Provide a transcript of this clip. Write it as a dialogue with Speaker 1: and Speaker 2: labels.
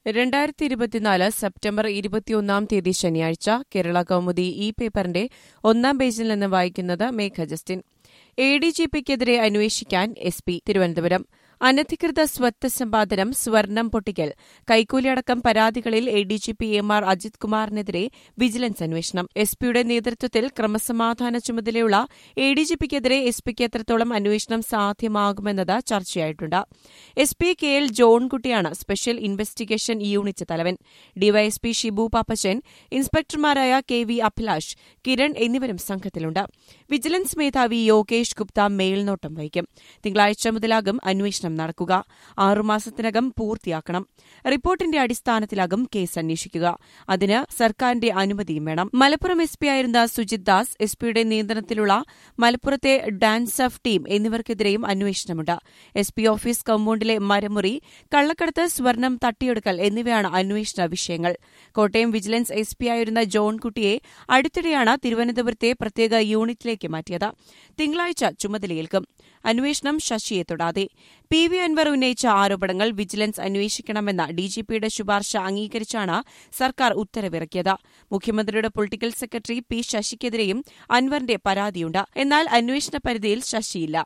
Speaker 1: 2024 September 21 ശനിയാഴ്ച കേരള കൗമുദി ഈ പേപ്പറിന്റെ 1 പേജിൽ നിന്ന് വായിക്കുന്നത് മേഘ ജസ്റ്റിൻ. എഡിജിപിക്കെതിരെ അന്വേഷിക്കാൻ എസ്പി തിരുവനന്തപുരം. അനധികൃത സ്വത്ത് സമ്പാദനം, സ്വർണം പൊട്ടിക്കൽ, കൈക്കൂലിയടക്കം പരാതികളിൽ എഡിജിപി എം.ആർ. അജിത് കുമാറിനെതിരെ വിജിലൻസ് അന്വേഷണം. എസ്പിയുടെ നേതൃത്വത്തിൽ ക്രമസമാധാന ചുമതലയുള്ള എഡിജിപിക്കെതിരെ എസ്പിക്ക് എത്രത്തോളം അന്വേഷണം സാധ്യമാകുമെന്നത് ചർച്ചയായിട്ടുണ്ട്. SP K L. ജോൺകുട്ടിയാണ് സ്പെഷ്യൽ ഇൻവെസ്റ്റിഗേഷൻ യൂണിറ്റ് തലവൻ. ഡിവൈഎസ്പി ഷിബു പാപ്പച്ചൻ, ഇൻസ്പെക്ടർമാരായ കെ.വി. അഭിലാഷ്, കിരൺ എന്നിവരും സംഘത്തിലുണ്ട്. വിജിലൻസ് മേധാവി യോഗേഷ് ഗുപ്ത മേൽനോട്ടം വഹിക്കും. തിങ്കളാഴ്ച മുതലാകും അന്വേഷണം നടക്കുക. 6 മാസത്തിനകം പൂർത്തിയാക്കണം. റിപ്പോർട്ടിന്റെ അടിസ്ഥാനത്തിലാകും കേസ് അന്വേഷിക്കുക. അതിന് സർക്കാരിന്റെ അനുമതിയും വേണം. മലപ്പുറം എസ്പിയായിരുന്ന സുജിത് ദാസ്, എസ്പിയുടെ നിയന്ത്രണത്തിലുള്ള മലപ്പുറത്തെ ഡാൻസഫ് ടീം എന്നിവർക്കെതിരെയും അന്വേഷണമുണ്ട്. എസ്പി ഓഫീസ് കോമ്പൌണ്ടിലെ മരമുറി, കള്ളക്കടത്ത്, സ്വർണം തട്ടിയെടുക്കൽ എന്നിവയാണ് അന്വേഷണ വിഷയങ്ങൾ. കോട്ടയം വിജിലൻസ് എസ്പിയായിരുന്ന ജോൺകുട്ടിയെ അടുത്തിടെയാണ് തിരുവനന്തപുരത്തെ പ്രത്യേക യൂണിറ്റിലേക്ക് മാറ്റിയത്. തിങ്കളാഴ്ച ചുമതലയേൽക്കും. അന്വേഷണം ശശിയെ തൊടാതെ. പി.വി. അൻവർ ഉന്നയിച്ച ആരോപണങ്ങൾ വിജിലൻസ് അന്വേഷിക്കണമെന്ന ഡിജിപിയുടെ ശുപാർശ അംഗീകരിച്ചാണ് സർക്കാർ ഉത്തരവിറക്കിയത്. മുഖ്യമന്ത്രിയുടെ പൊളിറ്റിക്കൽ സെക്രട്ടറി പി. ശശിക്കെതിരെയും അൻവറിന്റെ പരാതിയുണ്ട്. എന്നാൽ അന്വേഷണ പരിധിയിൽ ശശിയില്ല.